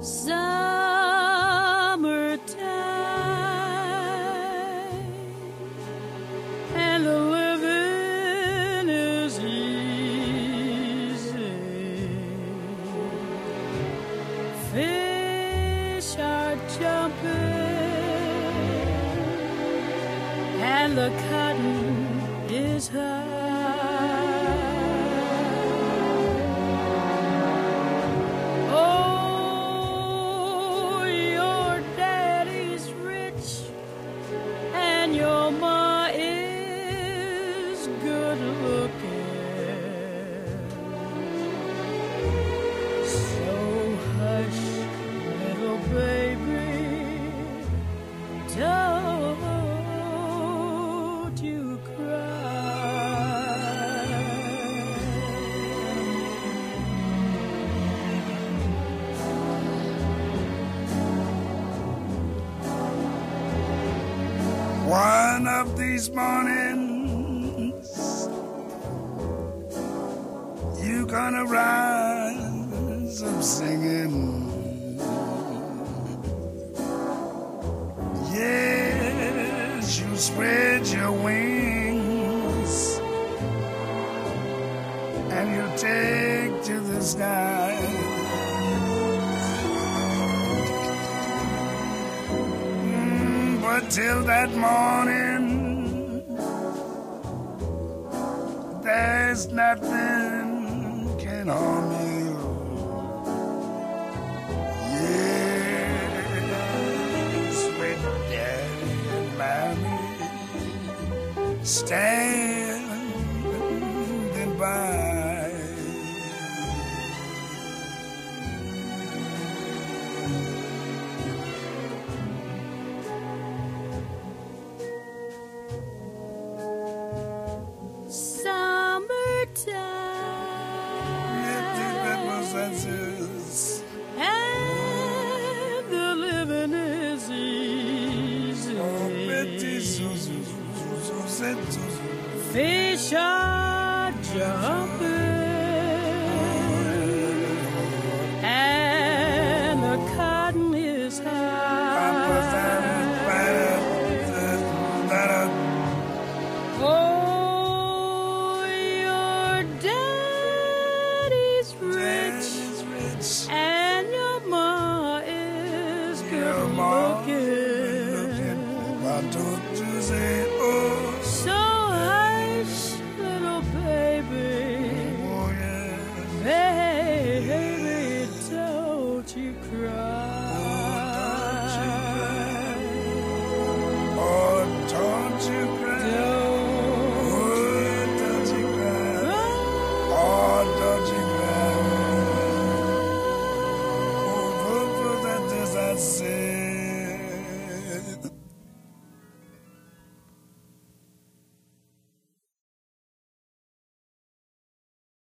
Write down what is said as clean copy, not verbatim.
summertime, and the living is easy. Fish are jumping, and the cotton is high. Oh, your daddy's rich, and your ma is good looking. So hush, little baby, don't you cry. One of these mornings, you gonna rise up singing. Yes, you spread your wings and you take to the sky. But till that morning, there's nothing can harm you. Yes, with Daddy and Mommy standing by. And the living is easy. Fish are jumping, and the cotton is high. Oh, your daddy's rich, and your ma is good looking. Why don't you say